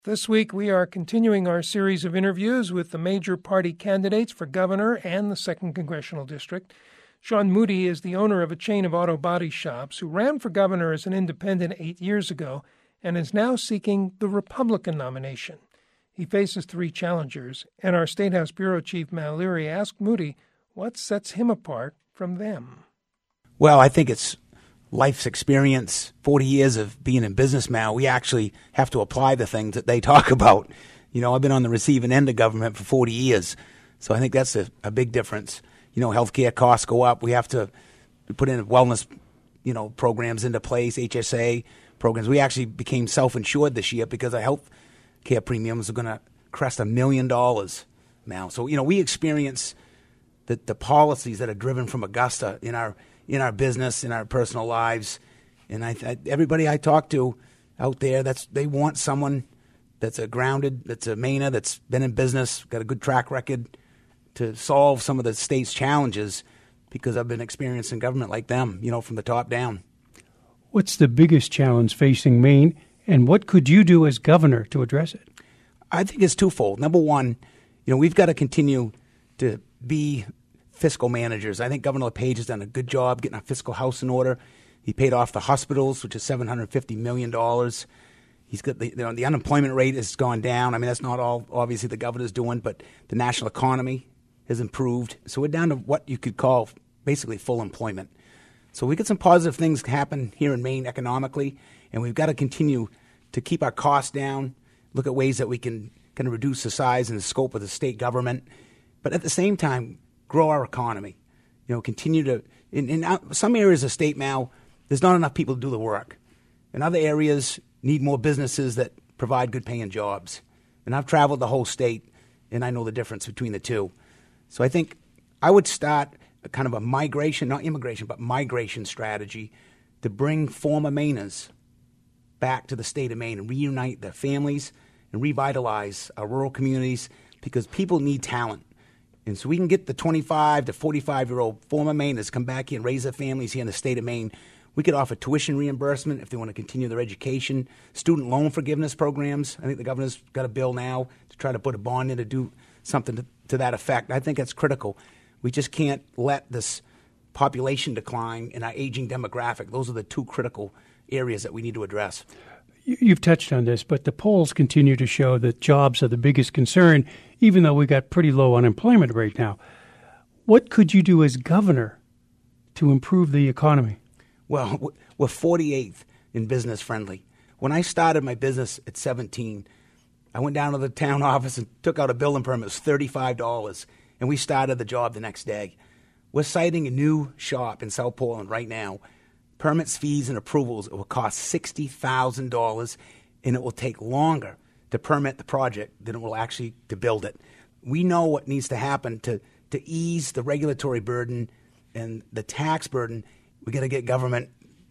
This week, we are continuing our series of interviews with the major party candidates for governor and the 2nd Congressional District. Sean Moody is the owner of a chain of auto body shops who ran for governor as an independent 8 years ago and is now seeking the Republican nomination. He faces 3 challengers, and our State House Bureau Chief Mal Leary asked Moody what sets him apart from them. Well, I think it's life's experience, 40 years of being in business now. We actually have to apply the things that they talk about. You know, I've been on the receiving end of government for 40 years, so I think that's a big difference. You know, healthcare costs go up. We have to put in wellness, programs into place, HSA programs. We actually became self-insured this year because our health care premiums are going to crest $1 million now. So, we experience the policies that are driven from Augusta in our business, in our personal lives. And everybody I talk to out there, they want someone that's a grounded, that's a Mainer, that's been in business, got a good track record to solve some of the state's challenges, because I've been experiencing government like them, from the top down. What's the biggest challenge facing Maine, and what could you do as governor to address it? I think it's twofold. Number one, we've got to continue to be fiscal managers. I think Governor LePage has done a good job getting our fiscal house in order. He paid off the hospitals, which is $750 million. He's got the unemployment rate has gone down. I mean, that's not all obviously the governor's doing, but the national economy has improved. So we're down to what you could call basically full employment. So we get some positive things happen here in Maine economically, and we've got to continue to keep our costs down, look at ways that we can kind of reduce the size and the scope of the state government, but at the same time, grow our economy. Continue to, in some areas of state now, there's not enough people to do the work. In other areas, need more businesses that provide good paying jobs. And I've traveled the whole state, and I know the difference between the two. So I think I would start a kind of a migration, not immigration, but migration strategy to bring former Mainers back to the state of Maine and reunite their families and revitalize our rural communities, because people need talent. And so we can get the 25 to 45-year-old former Mainers come back here and raise their families here in the state of Maine. We could offer tuition reimbursement if they want to continue their education, student loan forgiveness programs. I think the governor's got a bill now to try to put a bond in to do something to that effect. I think that's critical. We just can't let this population decline and our aging demographic. Those are the 2 critical areas that we need to address. You've touched on this, but the polls continue to show that jobs are the biggest concern, even though we got pretty low unemployment rate now. What could you do as governor to improve the economy? Well, we're 48th in business friendly. When I started my business at 17, I went down to the town office and took out a building permit. It was $35, and we started the job the next day. We're siting a new shop in South Portland right now. Permits, fees, and approvals, it will cost $60,000, and it will take longer to permit the project than it will actually to build it. We know what needs to happen to ease the regulatory burden and the tax burden. We got to get government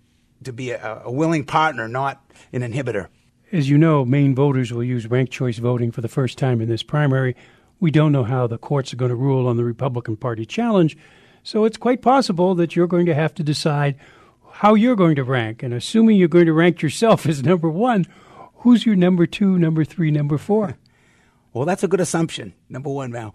to be a willing partner, not an inhibitor. As you know, Maine voters will use ranked choice voting for the first time in this primary. We don't know how the courts are going to rule on the Republican Party challenge, so it's quite possible that you're going to have to decide how you're going to rank. And assuming you're going to rank yourself as number 1, who's your number 2, number 3, number 4? Well, that's a good assumption, number 1, Mal.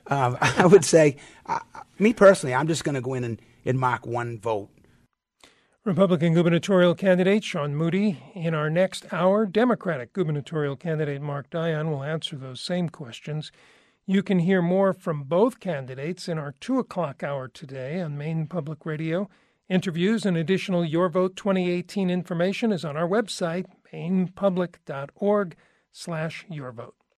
I would say, me personally, I'm just going to go in and mark 1 vote. Republican gubernatorial candidate Sean Moody. In our next hour, Democratic gubernatorial candidate Mark Dion will answer those same questions. You can hear more from both candidates in our 2 o'clock hour today on Maine Public Radio. Interviews and additional Your Vote 2018 information is on our website, mainepublic.org/yourvote.